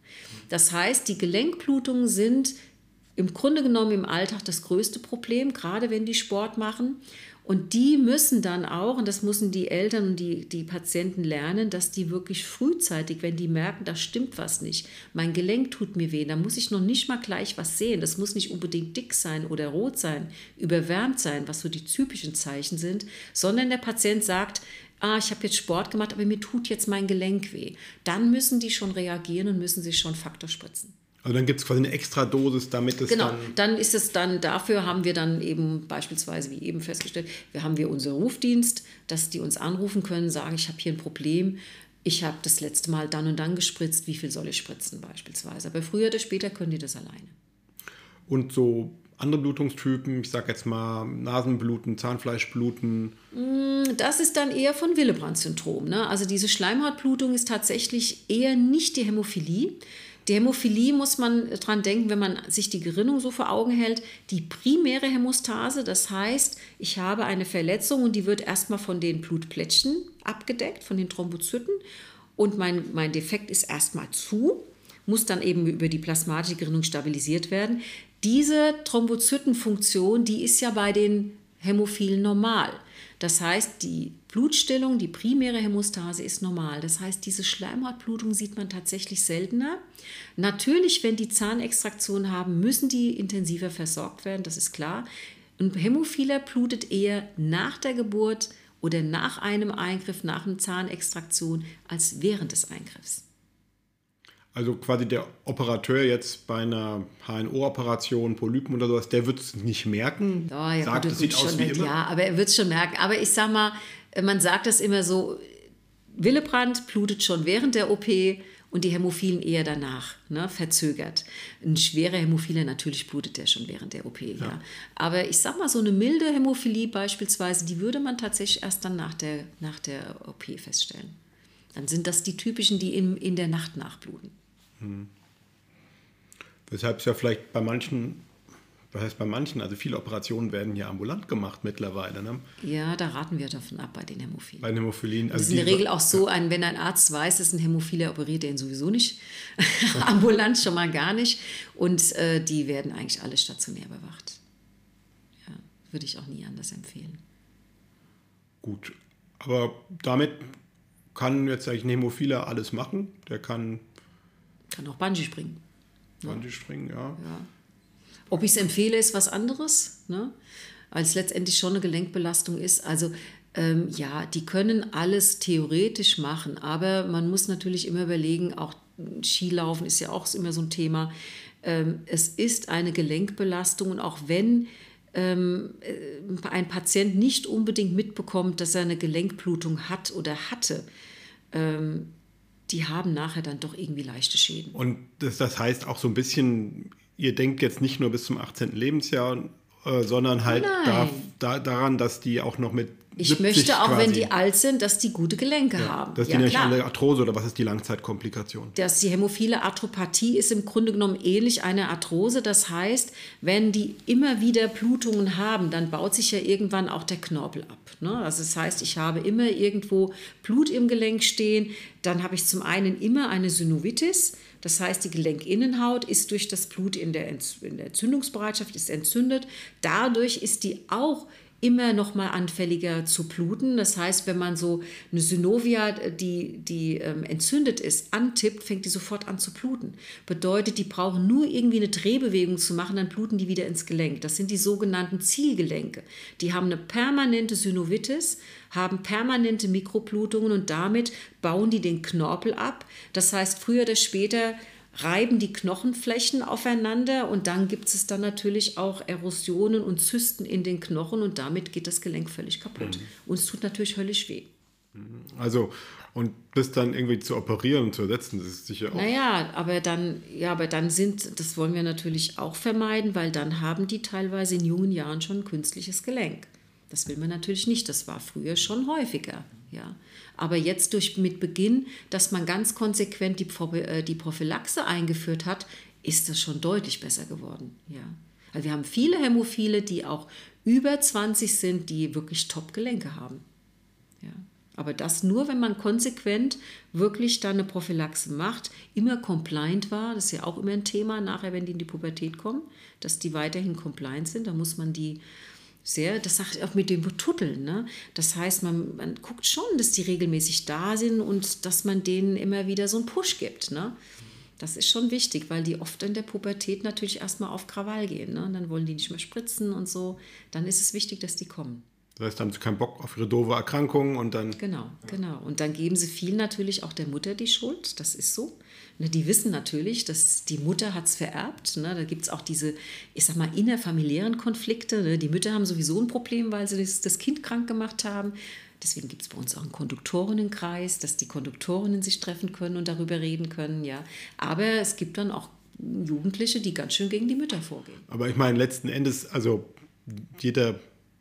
Das heißt, die Gelenkblutungen sind im Grunde genommen im Alltag das größte Problem, gerade wenn die Sport machen. Und die müssen dann auch, und das müssen die Eltern und die, die Patienten lernen, dass die wirklich frühzeitig, wenn die merken, da stimmt was nicht, mein Gelenk tut mir weh, da muss ich noch nicht mal gleich was sehen. Das muss nicht unbedingt dick sein oder rot sein, überwärmt sein, was so die typischen Zeichen sind, sondern der Patient sagt, ah, ich habe jetzt Sport gemacht, aber mir tut jetzt mein Gelenk weh. Dann müssen die schon reagieren und müssen sich schon Faktor spritzen. Also dann gibt es quasi eine extra Dosis, damit es genau, dann... Genau, dann ist es dann, dafür haben wir dann eben beispielsweise, wie eben festgestellt, wir haben wir unseren Rufdienst, dass die uns anrufen können, sagen, ich habe hier ein Problem, ich habe das letzte Mal dann und dann gespritzt, wie viel soll ich spritzen beispielsweise. Aber früher oder später können die das alleine. Und so andere Blutungstypen, ich sage jetzt mal Nasenbluten, Zahnfleischbluten? Das ist dann eher von Willebrand-Syndrom. Ne? Also diese Schleimhautblutung ist tatsächlich eher nicht die Hämophilie. Die Hämophilie muss man dran denken, wenn man sich die Gerinnung so vor Augen hält, die primäre Hämostase, das heißt, ich habe eine Verletzung und die wird erstmal von den Blutplättchen abgedeckt, von den Thrombozyten und mein, mein Defekt ist erstmal zu, muss dann eben über die plasmatische Gerinnung stabilisiert werden. Diese Thrombozytenfunktion, die ist ja bei den Hämophilen normal. Das heißt, die Blutstillung, die primäre Hämostase ist normal. Das heißt, diese Schleimhautblutung sieht man tatsächlich seltener. Natürlich, wenn die Zahnextraktion haben, müssen die intensiver versorgt werden, das ist klar. Ein Hämophiler blutet eher nach der Geburt oder nach einem Eingriff, nach einer Zahnextraktion, als während des Eingriffs. Also quasi der Operateur jetzt bei einer H N O-Operation, Polypen oder sowas, der wird es nicht merken. Oh, ja, sagt, gut, es sieht aus wie nicht, immer. Ja, aber er wird es schon merken. Aber ich sag mal, man sagt das immer so, Willebrand blutet schon während der O P und die Hämophilen eher danach, ne, verzögert. Ein schwerer Hämophiler, natürlich blutet der schon während der O P. Ja. Ja. Aber ich sag mal, so eine milde Hämophilie beispielsweise, die würde man tatsächlich erst dann nach der, nach der O P feststellen. Dann sind das die typischen, die in, in der Nacht nachbluten. Hm. Weshalb es ja vielleicht bei manchen, was heißt bei manchen, also viele Operationen werden ja ambulant gemacht mittlerweile. Ne? Ja, da raten wir davon ab bei den Hämophilien. Bei den Hämophilien. Also das ist in der Regel auch so, ein, wenn ein Arzt weiß, dass ein Hämophiler, operiert er ihn sowieso nicht. Ambulant schon mal gar nicht. Und äh, die werden eigentlich alle stationär bewacht. Ja, würde ich auch nie anders empfehlen. Gut, aber damit kann jetzt eigentlich ein Hämophiler alles machen. Der kann... Kann auch Bungee springen. Bungee springen, ja. ja. Ob ich es empfehle, ist was anderes, ne? Weil es letztendlich schon eine Gelenkbelastung ist. Also ähm, ja, die können alles theoretisch machen, aber man muss natürlich immer überlegen, auch Skilaufen ist ja auch immer so ein Thema. Ähm, es ist eine Gelenkbelastung und auch wenn ähm, ein Patient nicht unbedingt mitbekommt, dass er eine Gelenkblutung hat oder hatte, ähm, die haben nachher dann doch irgendwie leichte Schäden. Und das, das heißt auch so ein bisschen, ihr denkt jetzt nicht nur bis zum achtzehnten Lebensjahr, äh, sondern halt da, da, daran, dass die auch noch mit Ich möchte auch, wenn die alt sind, dass die gute Gelenke ja, haben. Dass die ja, nicht klar. alle Arthrose oder was ist die Langzeitkomplikation? Dass die hämophile Arthropathie ist im Grunde genommen ähnlich einer Arthrose. Das heißt, wenn die immer wieder Blutungen haben, dann baut sich ja irgendwann auch der Knorpel ab. Ne? Also das heißt, ich habe immer irgendwo Blut im Gelenk stehen. Dann habe ich zum einen immer eine Synovitis. Das heißt, die Gelenkinnenhaut ist durch das Blut in der, in der Entzündungsbereitschaft ist entzündet. Dadurch ist die auch immer noch mal anfälliger zu bluten. Das heißt, wenn man so eine Synovia, die, die ähm, entzündet ist, antippt, fängt die sofort an zu bluten. Bedeutet, die brauchen nur irgendwie eine Drehbewegung zu machen, dann bluten die wieder ins Gelenk. Das sind die sogenannten Zielgelenke. Die haben eine permanente Synovitis, haben permanente Mikroblutungen und damit bauen die den Knorpel ab. Das heißt, früher oder später reiben die Knochenflächen aufeinander und dann gibt es dann natürlich auch Erosionen und Zysten in den Knochen und damit geht das Gelenk völlig kaputt. Mhm. Und es tut natürlich höllisch weh. Also, und das dann irgendwie zu operieren und zu ersetzen, das ist sicher auch... Naja, aber dann, ja, aber dann sind, das wollen wir natürlich auch vermeiden, weil dann haben die teilweise in jungen Jahren schon ein künstliches Gelenk. Das will man natürlich nicht, das war früher schon häufiger, ja. Aber jetzt durch, mit Beginn, dass man ganz konsequent die, die Prophylaxe eingeführt hat, ist das schon deutlich besser geworden. Ja. Also wir haben viele Hämophile, die auch über zwanzig sind, die wirklich Top-Gelenke haben. Ja. Aber das nur, wenn man konsequent wirklich dann eine Prophylaxe macht, immer compliant war, das ist ja auch immer ein Thema nachher, wenn die in die Pubertät kommen, dass die weiterhin compliant sind, da muss man die... Sehr, das sagt auch mit dem Betutteln. Ne? Das heißt, man, man guckt schon, dass die regelmäßig da sind und dass man denen immer wieder so einen Push gibt. Ne? Das ist schon wichtig, weil die oft in der Pubertät natürlich erstmal auf Krawall gehen. Ne? Und dann wollen die nicht mehr spritzen und so. Dann ist es wichtig, dass die kommen. Das heißt, da haben sie keinen Bock auf ihre doofe Erkrankung und dann... Genau, genau. Und dann geben sie viel natürlich auch der Mutter die Schuld. Das ist so. Ne, die wissen natürlich, dass die Mutter hat es vererbt. Ne? Da gibt es auch diese, ich sag mal, innerfamiliären Konflikte. Ne? Die Mütter haben sowieso ein Problem, weil sie das, das Kind krank gemacht haben. Deswegen gibt es bei uns auch einen Konduktorinnenkreis, dass die Konduktorinnen sich treffen können und darüber reden können. Ja. Aber es gibt dann auch Jugendliche, die ganz schön gegen die Mütter vorgehen. Aber ich meine, letzten Endes, also jeder...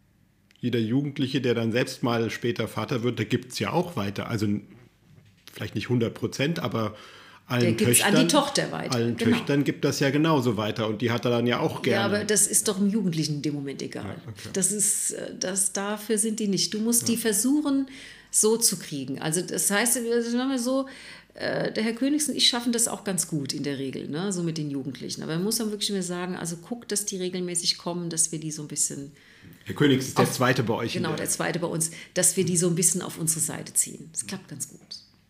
Jeder Jugendliche, der dann selbst mal später Vater wird, da gibt es ja auch weiter. Also vielleicht nicht hundert Prozent, aber allen der Töchtern, an die Tochter weiter. allen genau. Töchtern gibt das ja genauso weiter. Und die hat er dann ja auch gerne. Ja, aber das ist doch im Jugendlichen in dem Moment egal. Ja, okay. Das ist, das, dafür sind die nicht. Du musst ja. die versuchen, so zu kriegen. Also das heißt, sagen wir so, der Herr Königs und ich schaffen das auch ganz gut in der Regel, ne? So mit den Jugendlichen. Aber man muss dann wirklich mehr sagen, also guckt, dass die regelmäßig kommen, dass wir die so ein bisschen... Herr Königs ist der auf, Zweite bei euch. Genau, der, der Zweite bei uns, dass wir die so ein bisschen auf unsere Seite ziehen. Das klappt ganz gut.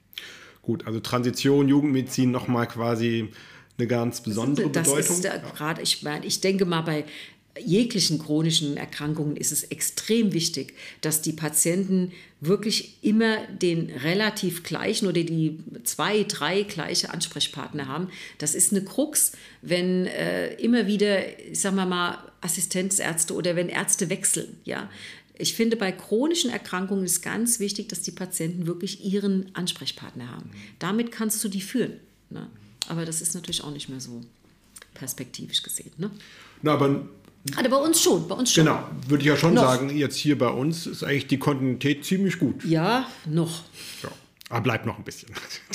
Gut, also Transition, Jugendmedizin nochmal quasi eine ganz besondere das Bedeutung. Das ist ja. gerade, ich meine, ich denke mal, bei jeglichen chronischen Erkrankungen ist es extrem wichtig, dass die Patienten wirklich immer den relativ gleichen oder die zwei, drei gleiche Ansprechpartner haben. Das ist eine Krux, wenn äh, immer wieder, sagen wir mal, Assistenzärzte oder wenn Ärzte wechseln. Ja? Ich finde, bei chronischen Erkrankungen ist ganz wichtig, dass die Patienten wirklich ihren Ansprechpartner haben. Damit kannst du die führen. Ne? Aber das ist natürlich auch nicht mehr so perspektivisch gesehen. Ne? Na, aber Also bei uns schon, bei uns schon. genau, würde ich ja schon Noch. sagen, jetzt hier bei uns ist eigentlich die Kontinuität ziemlich gut. Ja, noch. Ja, aber bleibt noch ein bisschen.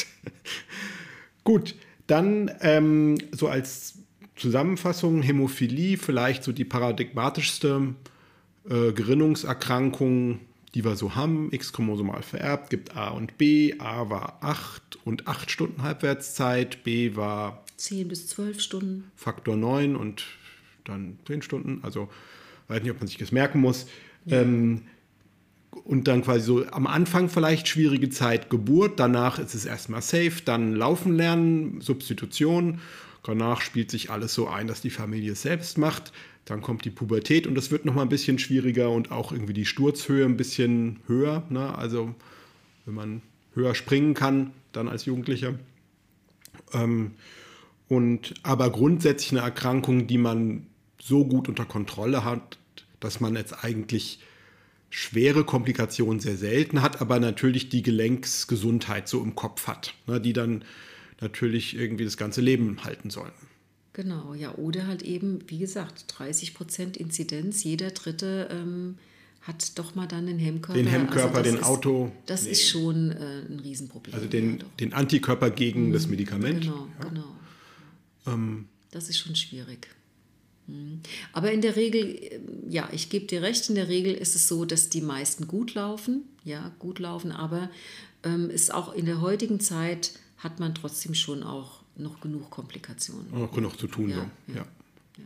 Gut, dann ähm, so als Zusammenfassung, Hämophilie, vielleicht so die paradigmatischste äh, Gerinnungserkrankung, die wir so haben, X-chromosomal vererbt, gibt A und B. A war acht und acht Stunden Halbwertszeit, B war zehn bis zwölf Stunden. Faktor neun und dann zehn Stunden, also weiß nicht, ob man sich das merken muss. Ja. Ähm, und dann quasi so am Anfang vielleicht schwierige Zeit Geburt, danach ist es erstmal safe, dann laufen lernen, Substitution, danach spielt sich alles so ein, dass die Familie es selbst macht, dann kommt die Pubertät und das wird nochmal ein bisschen schwieriger und auch irgendwie die Sturzhöhe ein bisschen höher, ne? Also wenn man höher springen kann, dann als Jugendlicher. Ähm, und aber grundsätzlich eine Erkrankung, die man so gut unter Kontrolle hat, dass man jetzt eigentlich schwere Komplikationen sehr selten hat, aber natürlich die Gelenksgesundheit so im Kopf hat, ne, die dann natürlich irgendwie das ganze Leben halten sollen. Genau, ja, oder halt eben, wie gesagt, dreißig Prozent Inzidenz, jeder Dritte ähm, hat doch mal dann den Hemmkörper. Den Hemmkörper, also den ist, Auto. Das nee. ist schon äh, ein Riesenproblem. Also den, den Antikörper gegen mhm. das Medikament. Genau, ja. genau. Ähm, das ist schon schwierig. Aber in der Regel, ja, ich gebe dir recht, in der Regel ist es so, dass die meisten gut laufen, ja, gut laufen, aber ähm, ist auch in der heutigen Zeit hat man trotzdem schon auch noch genug Komplikationen. Noch genug zu tun, ja, so. Ja, ja. ja.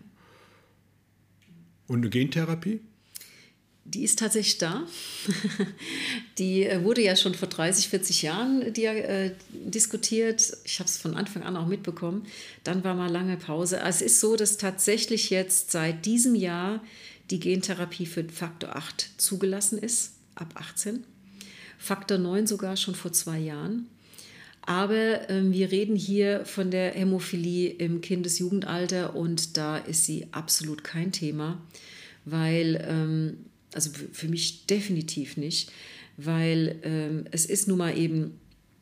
Und eine Gentherapie? Die ist tatsächlich da. Die wurde ja schon vor dreißig, vierzig Jahren die, äh, diskutiert. Ich habe es von Anfang an auch mitbekommen. Dann war mal lange Pause. Also es ist so, dass tatsächlich jetzt seit diesem Jahr die Gentherapie für Faktor acht zugelassen ist, ab achtzehn. Faktor neun sogar schon vor zwei Jahren. Aber äh, wir reden hier von der Hämophilie im Kindes-Jugendalter und da ist sie absolut kein Thema, weil... Ähm, Also für mich definitiv nicht, weil ähm, es ist nun mal eben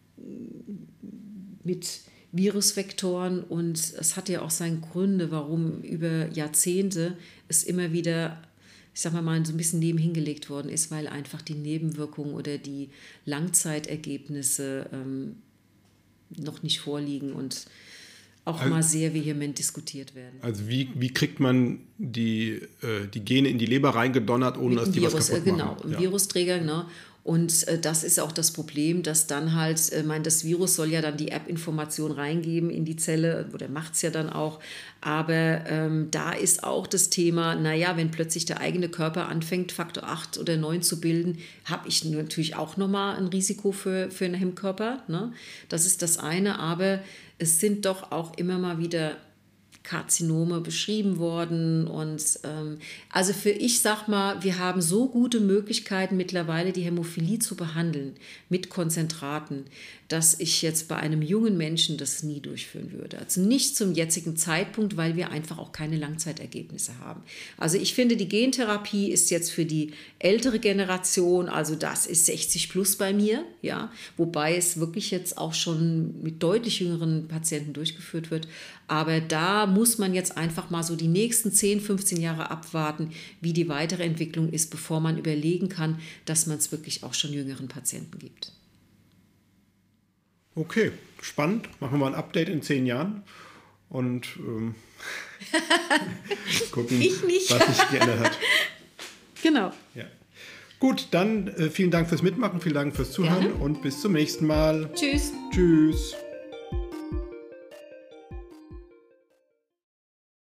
mit Virusvektoren und es hat ja auch seine Gründe, warum über Jahrzehnte es immer wieder, ich sag mal, mal so ein bisschen nebenhin gelegt worden ist, weil einfach die Nebenwirkungen oder die Langzeitergebnisse ähm, noch nicht vorliegen und auch also, mal sehr vehement diskutiert werden. Also wie, wie kriegt man die, äh, die Gene in die Leber reingedonnert, ohne dass die Virus, was kaputt äh, genau, machen? Genau, ein Virusträger, genau. Und äh, das ist auch das Problem, dass dann halt, äh, mein, das Virus soll ja dann die App-Information reingeben in die Zelle, oder macht es ja dann auch. Aber ähm, da ist auch das Thema, naja, wenn plötzlich der eigene Körper anfängt, Faktor acht oder neun zu bilden, habe ich natürlich auch nochmal ein Risiko für, für einen Hemmkörper. Ne? Das ist das eine, aber es sind doch auch immer mal wieder Karzinome beschrieben worden. Und ähm, also für ich sag mal, wir haben so gute Möglichkeiten mittlerweile die Hämophilie zu behandeln mit Konzentraten, dass ich jetzt bei einem jungen Menschen das nie durchführen würde. Also nicht zum jetzigen Zeitpunkt, weil wir einfach auch keine Langzeitergebnisse haben. Also ich finde, die Gentherapie ist jetzt für die ältere Generation, also das ist sechzig plus bei mir, ja, wobei es wirklich jetzt auch schon mit deutlich jüngeren Patienten durchgeführt wird. Aber da muss man jetzt einfach mal so die nächsten zehn, fünfzehn Jahre abwarten, wie die weitere Entwicklung ist, bevor man überlegen kann, dass man es wirklich auch schon jüngeren Patienten gibt. Okay, spannend. Machen wir ein Update in zehn Jahren und ähm, gucken, ich nicht. was sich geändert hat. Genau. Ja. Gut, dann äh, vielen Dank fürs Mitmachen, vielen Dank fürs Zuhören. Gerne. Und bis zum nächsten Mal. Tschüss. Tschüss.